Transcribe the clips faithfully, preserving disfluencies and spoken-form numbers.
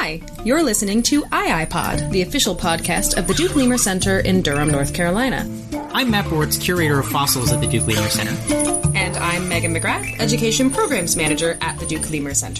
Hi, you're listening to iiPod, the official podcast of the Duke Lemur Center in Durham, North Carolina. I'm Matt Bortz, curator of fossils at the Duke Lemur Center. And I'm Megan McGrath, education programs manager at the Duke Lemur Center.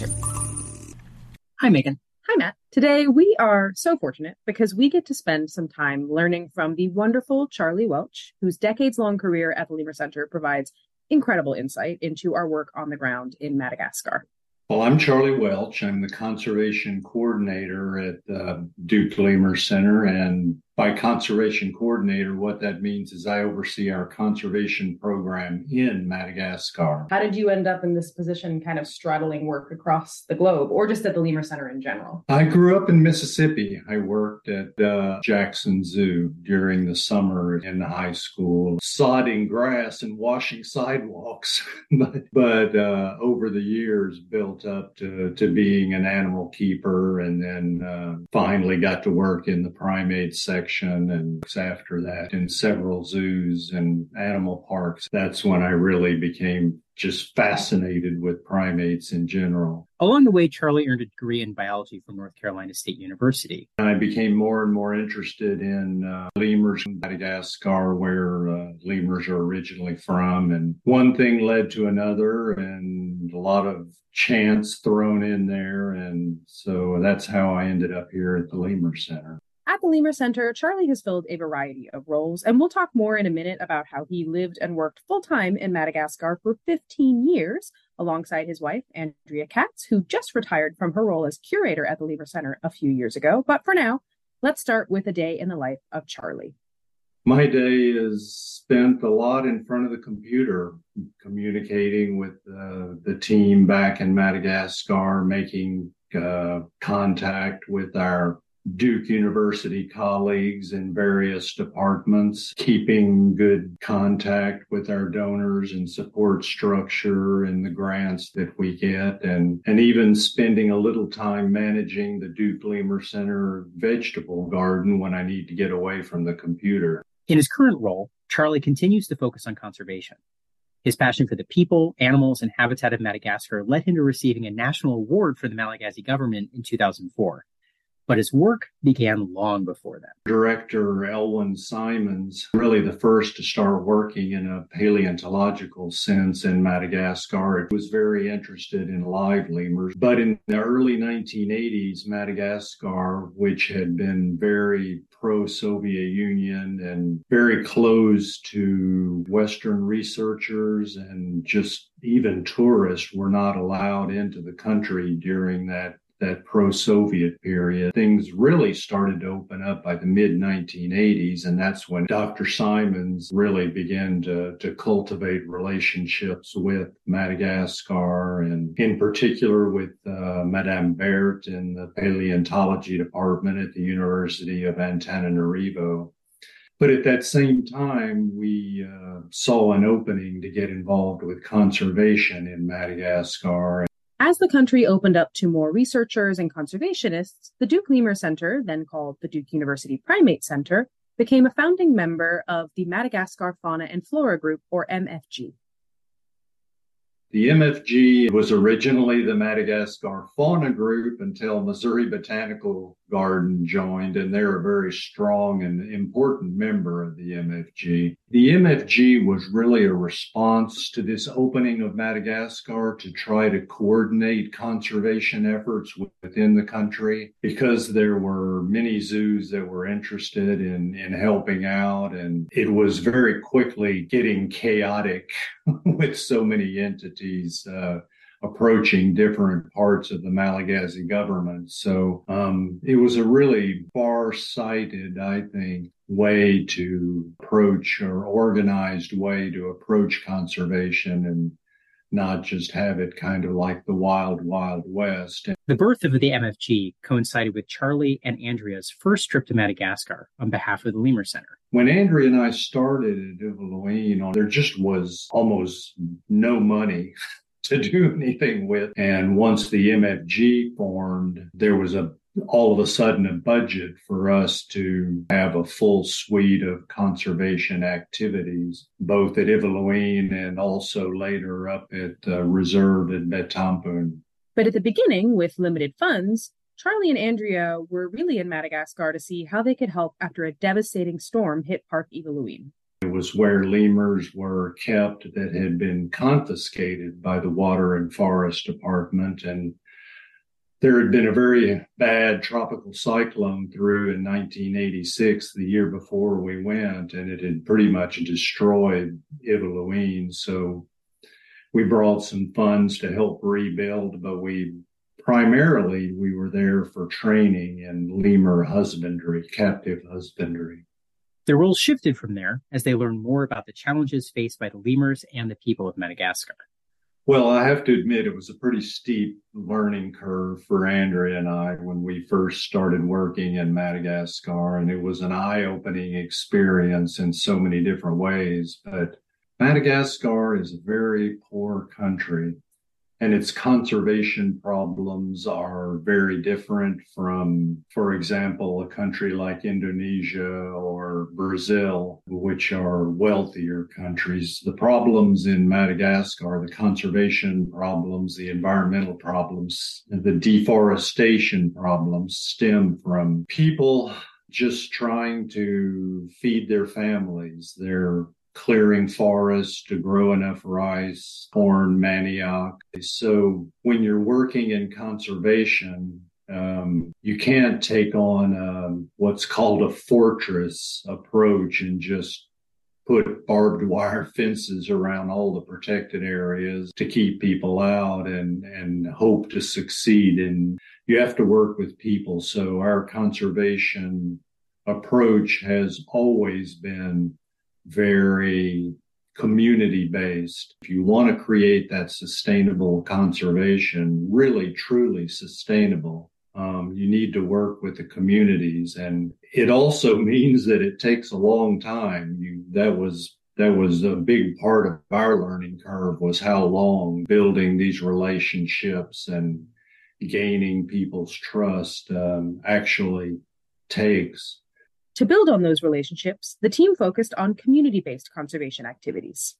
Hi, Megan. Hi, Matt. Today we are so fortunate because we get to spend some time learning from the wonderful Charlie Welch, whose decades-long career at the Lemur Center provides incredible insight into our work on the ground in Madagascar. Well, I'm Charlie Welch. I'm the conservation coordinator at uh, Duke Lemur Center. And by conservation coordinator, what that means is I oversee our conservation program in Madagascar. How did you end up in this position, kind of straddling work across the globe, or just at the Lemur Center in general? I grew up in Mississippi. I worked at uh, Jackson Zoo during the summer in high school, sodding grass and washing sidewalks. but but uh, over the years, built up to, to being an animal keeper, and then uh, finally got to work in the primate section. And after that, in several zoos and animal parks, that's when I really became just fascinated with primates in general. Along the way, Charlie earned a degree in biology from North Carolina State University. I became more and more interested in uh, lemurs in Madagascar, where uh, lemurs are originally from. And one thing led to another, and a lot of chance thrown in there. And so that's how I ended up here at the Lemur Center. At the Lemur Center, Charlie has filled a variety of roles, and we'll talk more in a minute about how he lived and worked full-time in Madagascar for fifteen years, alongside his wife, Andrea Katz, who just retired from her role as curator at the Lemur Center a few years ago. But for now, let's start with a day in the life of Charlie. My day is spent a lot in front of the computer, communicating with uh, the team back in Madagascar, making uh, contact with our Duke University colleagues in various departments, keeping good contact with our donors and support structure and the grants that we get, and, and even spending a little time managing the Duke Lemur Center vegetable garden when I need to get away from the computer. In his current role, Charlie continues to focus on conservation. His passion for the people, animals, and habitat of Madagascar led him to receiving a national award for the Malagasy government in two thousand four. But his work began long before that. Director Elwyn Simons, really the first to start working in a paleontological sense in Madagascar, was very interested in live lemurs. But in the early nineteen eighties, Madagascar, which had been very pro-Soviet Union and very closed to Western researchers and just even tourists, were not allowed into the country during that that pro-Soviet period. Things really started to open up by the mid nineteen eighties, and that's when Doctor Simons really began to, to cultivate relationships with Madagascar, and in particular with uh, Madame Bert in the paleontology department at the University of Antananarivo. But at that same time, we uh, saw an opening to get involved with conservation in Madagascar. As the country opened up to more researchers and conservationists, the Duke Lemur Center, then called the Duke University Primate Center, became a founding member of the Madagascar Fauna and Flora Group, or M F G. The M F G was originally the Madagascar Fauna Group until Missouri Botanical Garden joined, and they're a very strong and important member of the M F G. The M F G was really a response to this opening of Madagascar to try to coordinate conservation efforts within the country, because there were many zoos that were interested in, in helping out, and it was very quickly getting chaotic with so many entities uh, approaching different parts of the Malagasy government. So um, it was a really far-sighted, I think, way to approach, or organized way to approach conservation, and not just have it kind of like the wild, wild west. The birth of the M F G coincided with Charlie and Andrea's first trip to Madagascar on behalf of the Lemur Center. When Andrea and I started at Evelyn, there just was almost no money to do anything with. And once the M F G formed, there was a all of a sudden a budget for us to have a full suite of conservation activities, both at Evelyn and also later up at uh, Reserve at Betampoon. But at the beginning, with limited funds, Charlie and Andrea were really in Madagascar to see how they could help after a devastating storm hit Park Ivanhoe. It was where lemurs were kept that had been confiscated by the Water and Forest Department. And there had been a very bad tropical cyclone through in nineteen eighty-six, the year before we went, and it had pretty much destroyed Ivanhoe. So we brought some funds to help rebuild, but we primarily we were there for training in lemur husbandry, captive husbandry. Their roles shifted from there as they learned more about the challenges faced by the lemurs and the people of Madagascar. Well, I have to admit, it was a pretty steep learning curve for Andrea and I when we first started working in Madagascar, and it was an eye-opening experience in so many different ways. But Madagascar is a very poor country, and its conservation problems are very different from, for example, a country like Indonesia or Brazil, which are wealthier countries. The problems in Madagascar, the conservation problems, the environmental problems, the deforestation problems stem from people just trying to feed their families. They're clearing forests to grow enough rice, corn, manioc. So when you're working in conservation, um, you can't take on um, what's called a fortress approach and just put barbed wire fences around all the protected areas to keep people out and, and hope to succeed. And you have to work with people. So our conservation approach has always been very community-based. If you want to create that sustainable conservation, really, truly sustainable, um, you need to work with the communities. And it also means that it takes a long time. You, that was that was a big part of our learning curve, was how long building these relationships and gaining people's trust um, actually takes. To build on those relationships, the team focused on community-based conservation activities.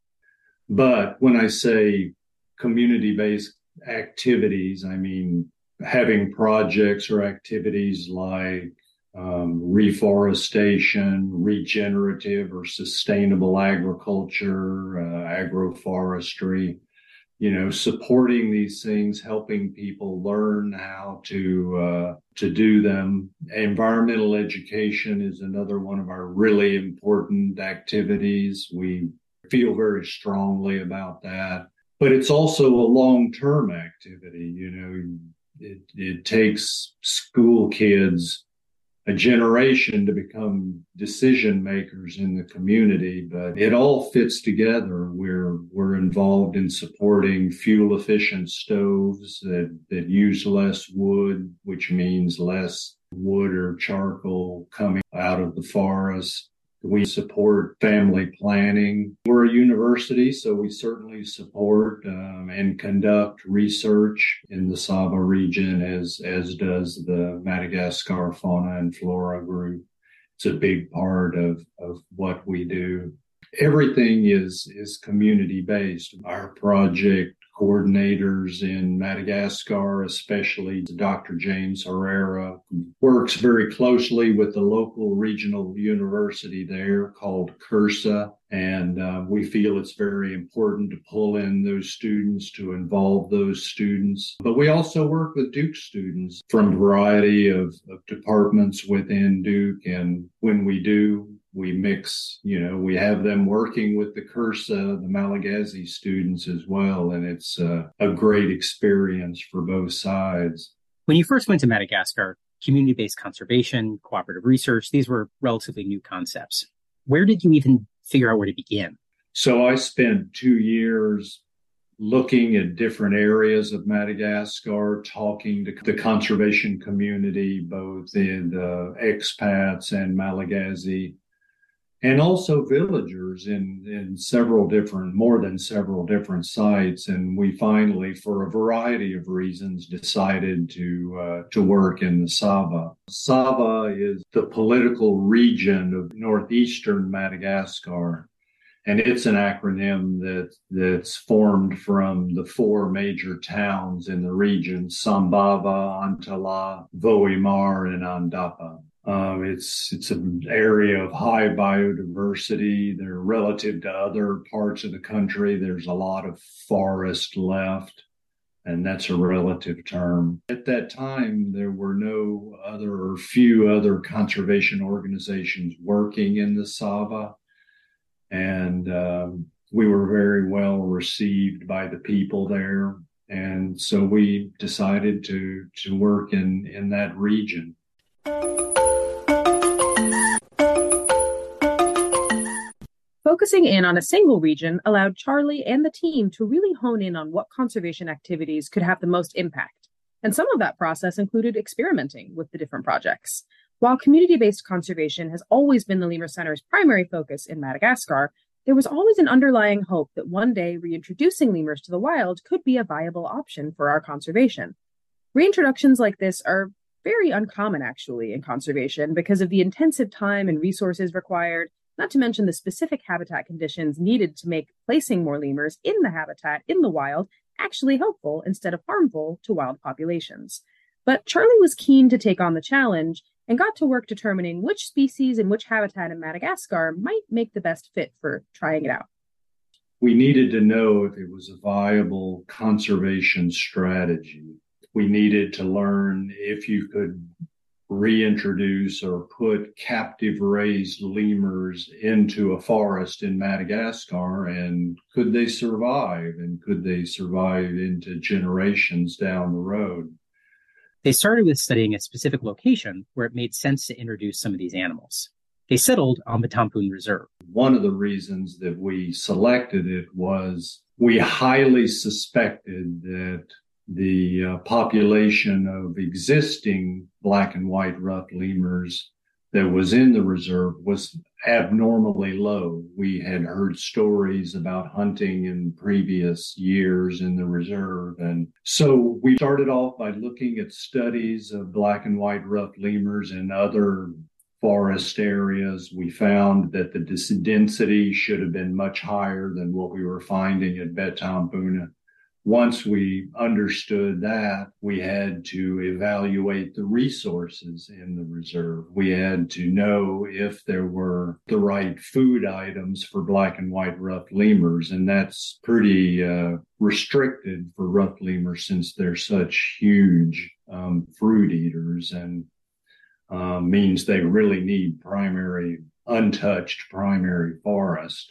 But when I say community-based activities, I mean having projects or activities like um, reforestation, regenerative or sustainable agriculture, uh, agroforestry, you know, supporting these things, helping people learn how to uh, to do them. Environmental education is another one of our really important activities. We feel very strongly about that. But it's also a long-term activity. You know, it, it takes school kids a generation to become decision makers in the community, but it all fits together. We're we're involved in supporting fuel efficient stoves that, that use less wood, which means less wood or charcoal coming out of the forest. We support family planning. We're a university, so we certainly support um, and conduct research in the Sava region, as as does the Madagascar Fauna and Flora Group. It's a big part of, of what we do. Everything is, is community-based. Our project coordinators in Madagascar, especially Doctor James Herrera, works very closely with the local regional university there called CURSA. And uh, we feel it's very important to pull in those students, to involve those students. But we also work with Duke students from a variety of, of departments within Duke. And when we do, we mix, you know, we have them working with the CURSA, the Malagasy students as well. And it's uh, a great experience for both sides. When you first went to Madagascar, community-based conservation, cooperative research, these were relatively new concepts. Where did you even figure out where to begin? So I spent two years looking at different areas of Madagascar, talking to the conservation community, both in the expats and Malagasy, and also villagers in, in several different, more than several different sites. And we finally, for a variety of reasons, decided to uh, to work in the Sava. Sava is the political region of northeastern Madagascar. And it's an acronym that that's formed from the four major towns in the region: Sambava, Antala, Voimar, and Andapa. Um, it's it's an area of high biodiversity. There, relative to other parts of the country, there's a lot of forest left, and that's a relative term. At that time, there were no other or few other conservation organizations working in the Sava, and um, we were very well received by the people there, and so we decided to to work in in that region. Focusing in on a single region allowed Charlie and the team to really hone in on what conservation activities could have the most impact. And some of that process included experimenting with the different projects. While community-based conservation has always been the Lemur Center's primary focus in Madagascar, there was always an underlying hope that one day reintroducing lemurs to the wild could be a viable option for our conservation. Reintroductions like this are very uncommon, actually, in conservation because of the intensive time and resources required, not to mention the specific habitat conditions needed to make placing more lemurs in the habitat in the wild actually helpful instead of harmful to wild populations. But Charlie was keen to take on the challenge and got to work determining which species and which habitat in Madagascar might make the best fit for trying it out. We needed to know if it was a viable conservation strategy. We needed to learn if you could reintroduce or put captive raised lemurs into a forest in Madagascar, and could they survive, and could they survive into generations down the road? They started with studying a specific location where it made sense to introduce some of these animals. They settled on the Tampun Reserve. One of the reasons that we selected it was we highly suspected that the uh, population of existing black and white ruffed lemurs that was in the reserve was abnormally low. We had heard stories about hunting in previous years in the reserve. And so we started off by looking at studies of black and white ruffed lemurs in other forest areas. We found that the density should have been much higher than what we were finding at Betampuna. Once we understood that, we had to evaluate the resources in the reserve. We had to know if there were the right food items for black and white ruffed lemurs, and that's pretty uh, restricted for ruffed lemurs since they're such huge um, fruit eaters, and uh, means they really need primary, untouched primary forest.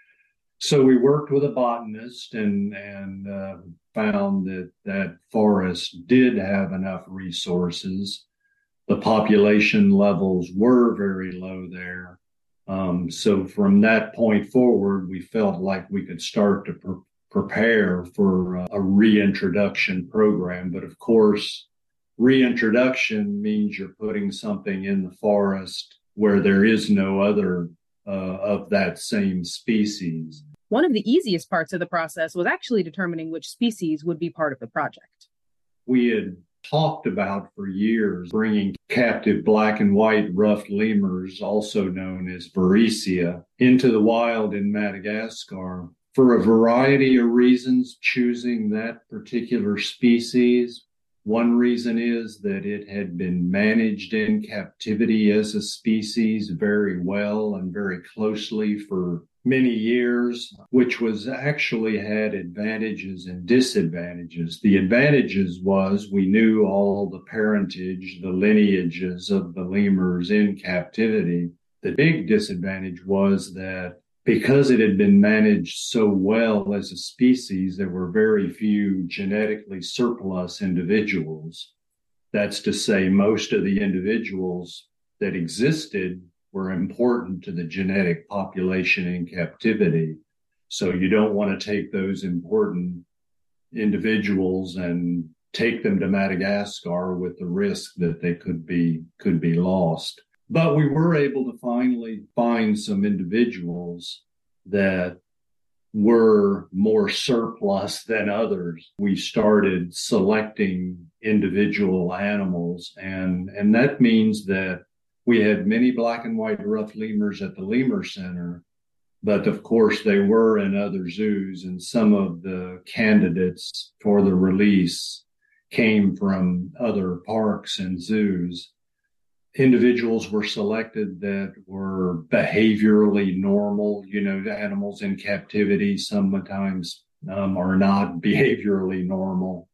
So we worked with a botanist and and uh, found that that forest did have enough resources. The population levels were very low there. Um, so from that point forward, we felt like we could start to pre- prepare for a, a reintroduction program. But of course, reintroduction means you're putting something in the forest where there is no other Uh, of that same species. One of the easiest parts of the process was actually determining which species would be part of the project. We had talked about for years bringing captive black and white ruffed lemurs, also known as Varicea, into the wild in Madagascar. For a variety of reasons, choosing that particular species. One reason is that it had been managed in captivity as a species very well and very closely for many years, which was actually had advantages and disadvantages. The advantages was we knew all the parentage, the lineages of the lemurs in captivity. The big disadvantage was that because it had been managed so well as a species, there were very few genetically surplus individuals. That's to say, most of the individuals that existed were important to the genetic population in captivity. So you don't want to take those important individuals and take them to Madagascar with the risk that they could be could be lost. But we were able to finally find some individuals that were more surplus than others. We started selecting individual animals, and, and that means that we had many black and white ruffed lemurs at the Lemur Center, But of course, they were in other zoos, and some of the candidates for the release came from other parks and zoos. Individuals were selected that were behaviorally normal. You know, the animals in captivity sometimes um, are not behaviorally normal.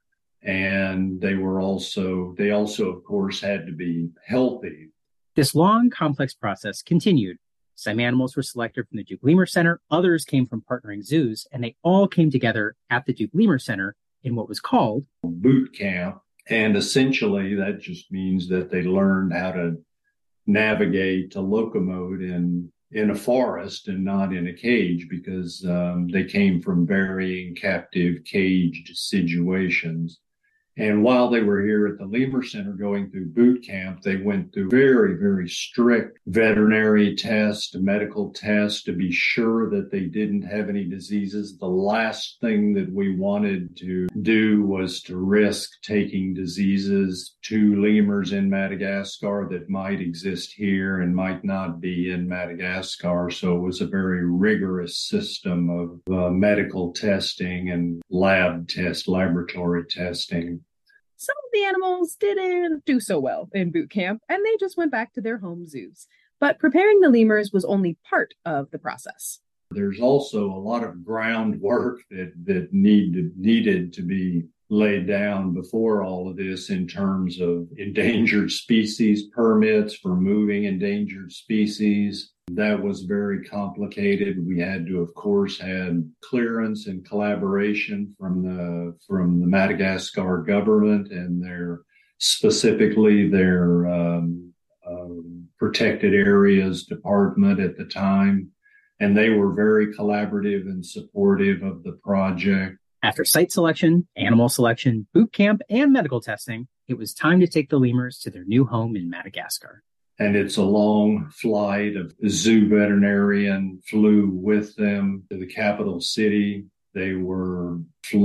And they were also, they also, of course, had to be healthy. This long, complex process continued. Some animals were selected from the Duke Lemur Center, others came from partnering zoos, and they all came together at the Duke Lemur Center in what was called boot camp. And essentially, that just means that they learned how to navigate, to locomote in, in a forest and not in a cage, because um, they came from varying captive caged situations. And while they were here at the Lemur Center going through boot camp, they went through very, very strict veterinary tests, medical tests to be sure that they didn't have any diseases. The last thing that we wanted to do was to risk taking diseases to lemurs in Madagascar that might exist here and might not be in Madagascar. So it was a very rigorous system of uh, medical testing and lab test, laboratory testing. Some of the animals didn't do so well in boot camp, and they just went back to their home zoos. But preparing the lemurs was only part of the process. There's also a lot of groundwork that, that need, needed to be laid down before all of this in terms of endangered species permits for moving endangered species. That was very complicated. We had to, of course, have clearance and collaboration from the from the Madagascar government and their specifically their um, uh, protected areas department at the time. And they were very collaborative and supportive of the project. After site selection, animal selection, boot camp, and medical testing, it was time to take the lemurs to their new home in Madagascar. And it's a long flight. A zoo veterinarian flew with them to the capital city. They were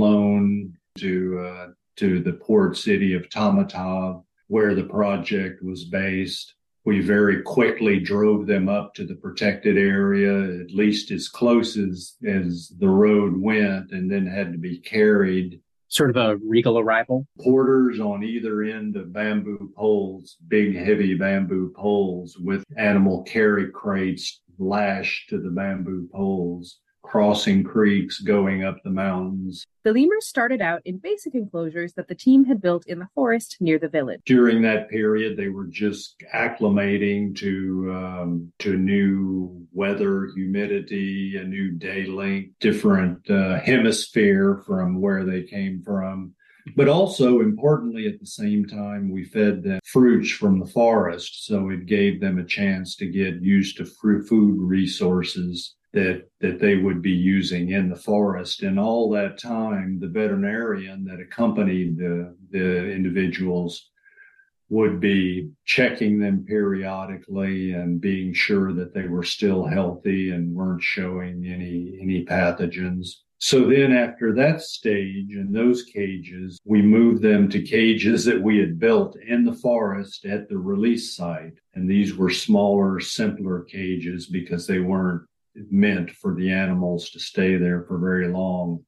flown to uh, to the port city of Tamatave, where the project was based. We very quickly drove them up to the protected area, at least as close as, as the road went, and then had to be carried. Sort of a regal arrival. Porters on either end of bamboo poles, big, heavy bamboo poles with animal carry crates lashed to the bamboo poles, crossing creeks, going up the mountains. The lemurs started out in basic enclosures that the team had built in the forest near the village. During that period, they were just acclimating to um, to new weather, humidity, a new day length, different uh, hemisphere from where they came from. But also, importantly, at the same time, we fed them fruits from the forest, so it gave them a chance to get used to food resources that that they would be using in the forest. And all that time, the veterinarian that accompanied the, the individuals would be checking them periodically and being sure that they were still healthy and weren't showing any any pathogens. So then after that stage and those cages, we moved them to cages that we had built in the forest at the release site. And these were smaller, simpler cages because they weren't meant for the animals to stay there for very long,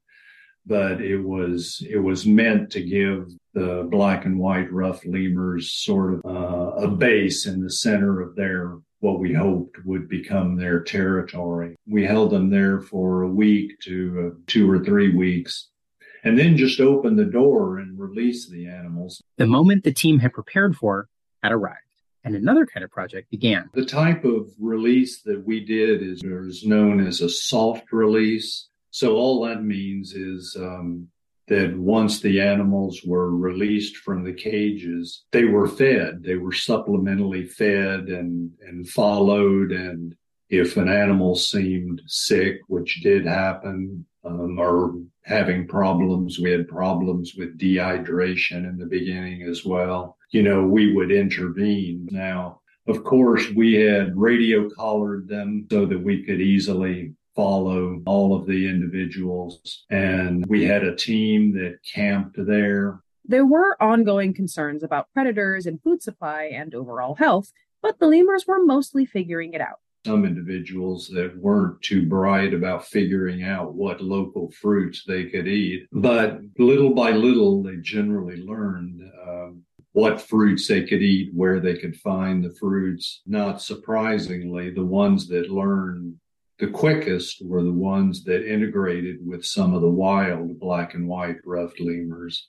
but it was it was meant to give the black and white rough lemurs sort of uh, a base in the center of their what we hoped would become their territory. We held them there for a week to uh, two or three weeks, and then just opened the door and released the animals. The moment the team had prepared for had arrived, and another kind of project began. The type of release that we did is, is known as a soft release. So all that means is um, that once the animals were released from the cages, they were fed. They were supplementally fed and, and followed. And if an animal seemed sick, which did happen, um, or having problems, we had problems with dehydration in the beginning as well. You know, we would intervene. Now, of course, we had radio collared them so that we could easily follow all of the individuals. And we had a team that camped there. There were ongoing concerns about predators and food supply and overall health, but the lemurs were mostly figuring it out. some individuals that weren't too bright about figuring out what local fruits they could eat. But little by little, they generally learned um, what fruits they could eat, where they could find the fruits. Not surprisingly, the ones that learned the quickest were the ones that integrated with some of the wild black and white ruffed lemurs.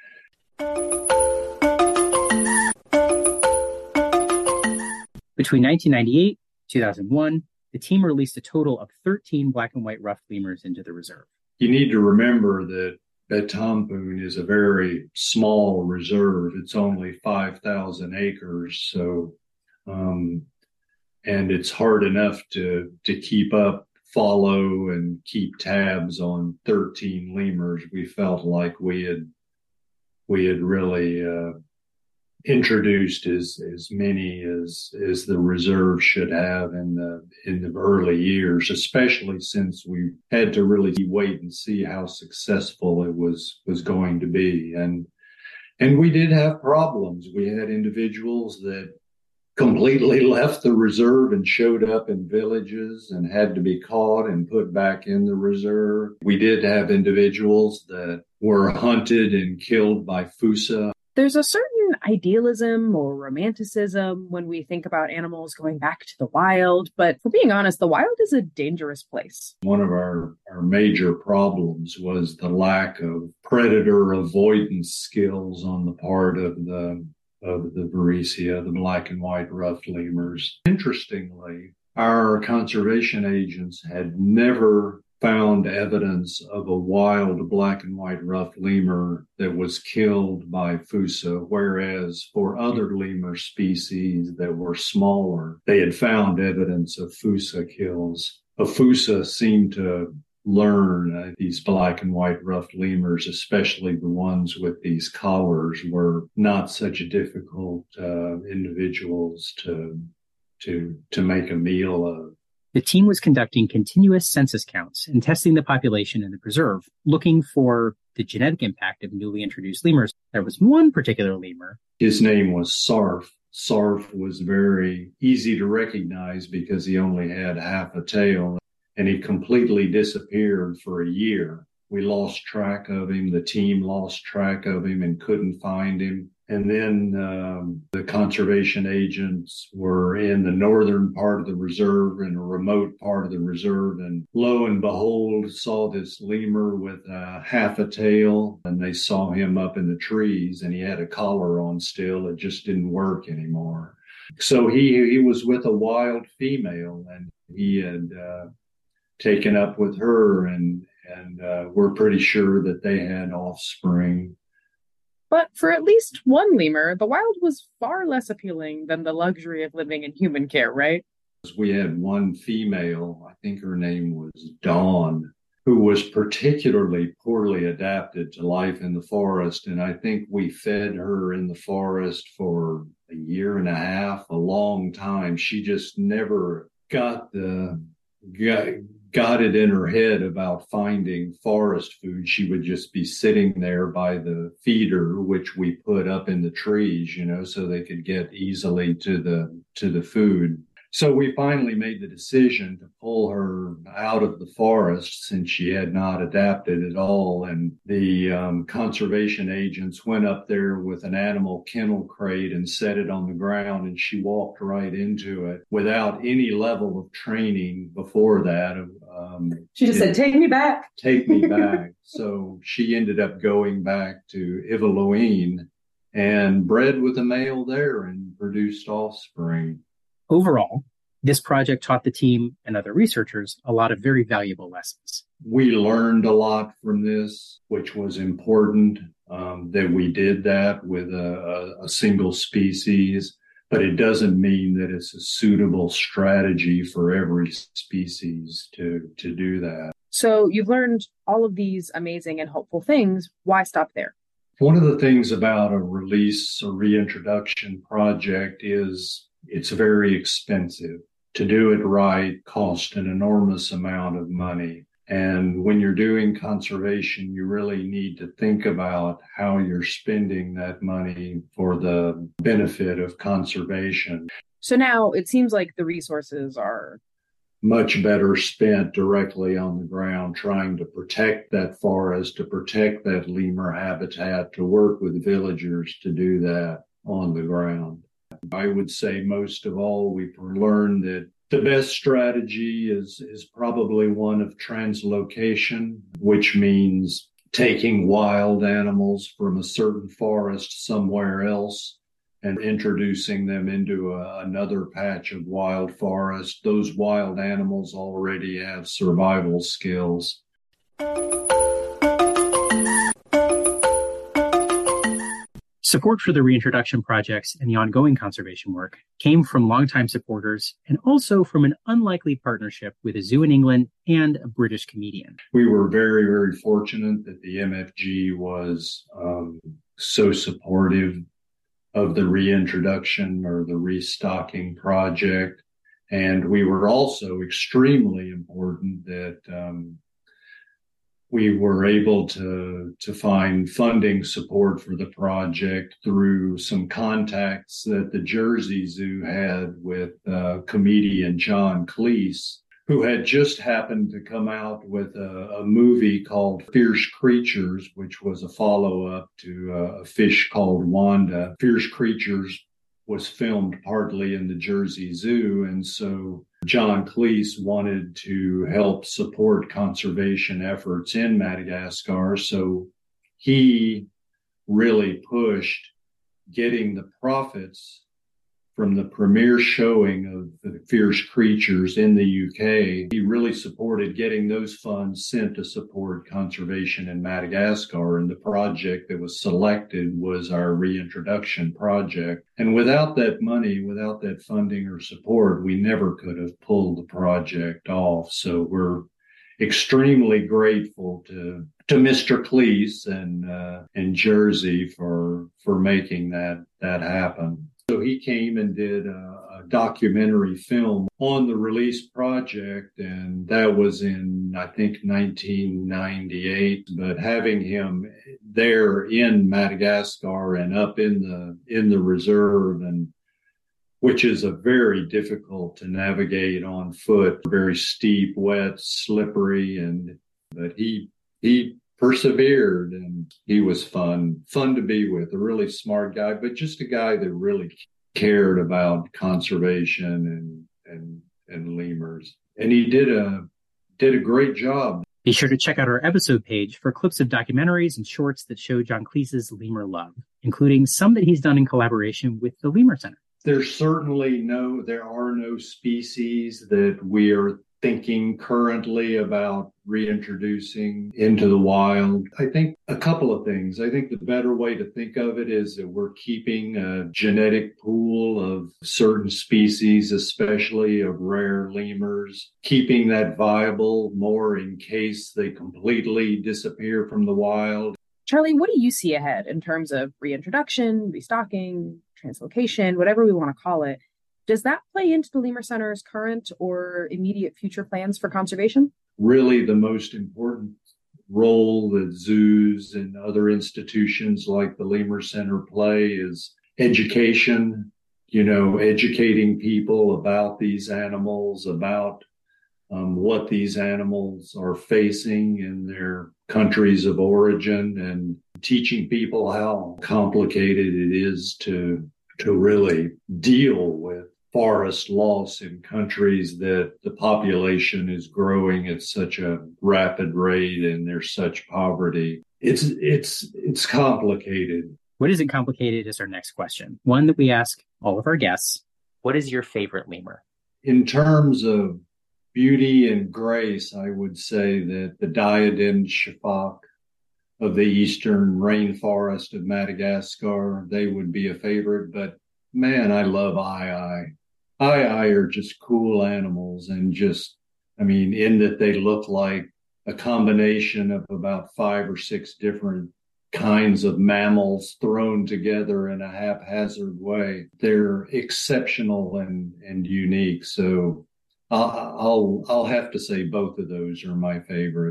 Between nineteen ninety-eight and two thousand one, the team released a total of thirteen black and white ruffed lemurs into the reserve. You need to remember that Betompoon is a very small reserve. It's only five thousand acres, so um, and it's hard enough to to keep up, follow, and keep tabs on thirteen lemurs. We felt like we had we had really uh, introduced as as many as as the reserve should have in the in the early years, especially since we had to really wait and see how successful it was was going to be. And and we did have problems. We had individuals that completely left the reserve and showed up in villages and had to be caught and put back in the reserve. We did have individuals that were hunted and killed by Fusa. There's a certain idealism or romanticism when we think about animals going back to the wild, but for being honest, the wild is a dangerous place. One of our, our major problems was the lack of predator avoidance skills on the part of the of the Varicea, the black and white ruffed lemurs. Interestingly, our conservation agents had never found evidence of a wild black and white ruffed lemur that was killed by Fusa, whereas for other lemur species that were smaller, they had found evidence of Fusa kills. A Fusa seemed to learn uh, these black and white ruffed lemurs, especially the ones with these collars, were not such difficult uh, individuals to to to make a meal of. The team was conducting continuous census counts and testing the population in the preserve, looking for the genetic impact of newly introduced lemurs. There was one particular lemur. His name was Sarf. Sarf was very easy to recognize because he only had half a tail, and he completely disappeared for a year. We lost track of him. The team lost track of him and couldn't find him. And then um, the conservation agents were in the northern part of the reserve, in a remote part of the reserve, and lo and behold, saw this lemur with uh, half a tail, and they saw him up in the trees, and he had a collar on still. It just didn't work anymore. So he he was with a wild female, and he had uh, taken up with her, and and uh, we're pretty sure that they had offspring. But for at least one lemur, the wild was far less appealing than the luxury of living in human care, right? We had one female, I think her name was Dawn, who was particularly poorly adapted to life in the forest. And I think we fed her in the forest for a year and a half, a long time. She just never got the got, got it in her head about finding forest food. She would just be sitting there by the feeder, which we put up in the trees, you know, so they could get easily to the to the food. So we finally made the decision to pull her out of the forest since she had not adapted at all. And the um, conservation agents went up there with an animal kennel crate and set it on the ground, and she walked right into it without any level of training before that. Um, she just it, said, take me back. Take me back. So she ended up going back to Ivanhoe and bred with a male there and produced offspring. Overall, this project taught the team and other researchers a lot of very valuable lessons. We learned a lot from this, which was important, um, that we did that with a, a, a single species, but it doesn't mean that it's a suitable strategy for every species to, to do that. So you've learned all of these amazing and helpful things. Why stop there? One of the things about a release or reintroduction project is it's very expensive. To do it right costs an enormous amount of money. And when you're doing conservation, you really need to think about how you're spending that money for the benefit of conservation. So now it seems like the resources are much better spent directly on the ground, trying to protect that forest, to protect that lemur habitat, to work with villagers to do that on the ground. I would say most of all, we've learned that the best strategy is, is probably one of translocation, which means taking wild animals from a certain forest somewhere else and introducing them into a, another patch of wild forest. Those wild animals already have survival skills. Support for the reintroduction projects and the ongoing conservation work came from longtime supporters and also from an unlikely partnership with a zoo in England and a British comedian. We were very, very fortunate that the M F G was um, so supportive of the reintroduction or the restocking project. And we were also extremely important that um, we were able to, to find funding support for the project through some contacts that the Jersey Zoo had with uh, comedian John Cleese, who had just happened to come out with a, a movie called Fierce Creatures, which was a follow-up to uh, a fish called Wanda. Fierce Creatures was filmed partly in the Jersey Zoo, and so John Cleese wanted to help support conservation efforts in Madagascar, so he really pushed getting the profits from the premiere showing of the Fierce Creatures in the U K. He really supported getting those funds sent to support conservation in Madagascar, and the project that was selected was our reintroduction project. And without that money, without that funding or support, we never could have pulled the project off. So we're extremely grateful to to Mister Cleese and uh, and Jersey for for making that that happen. So he came and did a, a documentary film on the release project, and that was in, I think, nineteen ninety-eight. But having him there in Madagascar and up in the in the reserve, and which is a very difficult to navigate on foot, very steep, wet, slippery, and but he he persevered, and he was fun, fun to be with, a really smart guy, but just a guy that really cared about conservation and, and, and lemurs. And he did a, did a great job. Be sure to check out our episode page for clips of documentaries and shorts that show John Cleese's lemur love, including some that he's done in collaboration with the Lemur Center. There's certainly no, there are no species that we are thinking currently about reintroducing into the wild. I think a couple of things. I think the better way to think of it is that we're keeping a genetic pool of certain species, especially of rare lemurs, keeping that viable more in case they completely disappear from the wild. Charlie, what do you see ahead in terms of reintroduction, restocking, translocation, whatever we want to call it? Does that play into the Lemur Center's current or immediate future plans for conservation? Really, the most important role that zoos and other institutions like the Lemur Center play is education, you know, educating people about these animals, about um, what these animals are facing in their countries of origin, and teaching people how complicated it is to to really deal with forest loss in countries that the population is growing at such a rapid rate and there's such poverty. It's it's it's complicated. What isn't complicated is our next question, one that we ask all of our guests. What is your favorite lemur? In terms of beauty and grace, I would say that the diademed shafak of the eastern rainforest of Madagascar, they would be a favorite. But man, I love Ai-Ai. Ai-Ai are just cool animals, and just, I mean, in that they look like a combination of about five or six different kinds of mammals thrown together in a haphazard way. They're exceptional and, and unique. So I'll, I'll, I'll have to say both of those are my favorites.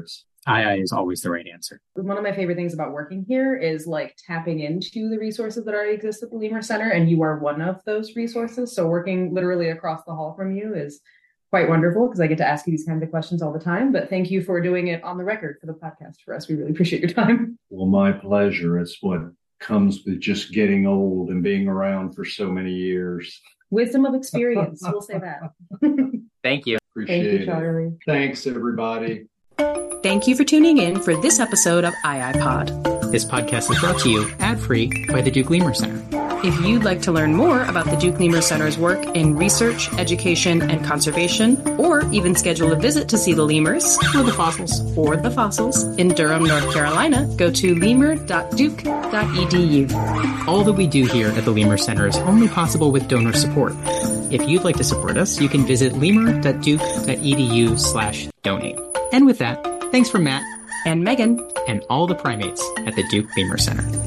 I I is always the right answer. One of my favorite things about working here is like tapping into the resources that already exist at the Lemur Center, and you are one of those resources. So working literally across the hall from you is quite wonderful because I get to ask you these kinds of questions all the time. But thank you for doing it on the record for the podcast for us. We really appreciate your time. Well, my pleasure. It's what comes with just getting old and being around for so many years. Wisdom of experience. We'll say that. Thank you. Appreciate Thank you, Charlie. it. Thanks, everybody. Thank you for tuning in for this episode of iiPod. This podcast is brought to you ad-free by the Duke Lemur Center. If you'd like to learn more about the Duke Lemur Center's work in research, education, and conservation, or even schedule a visit to see the lemurs, Or the fossils. or the fossils, in Durham, North Carolina, go to lemur dot duke dot e d u. All that we do here at the Lemur Center is only possible with donor support. If you'd like to support us, you can visit lemur dot duke dot e d u slash donate. And with that, thanks from Matt And Megan. and all the primates at the Duke Lemur Center.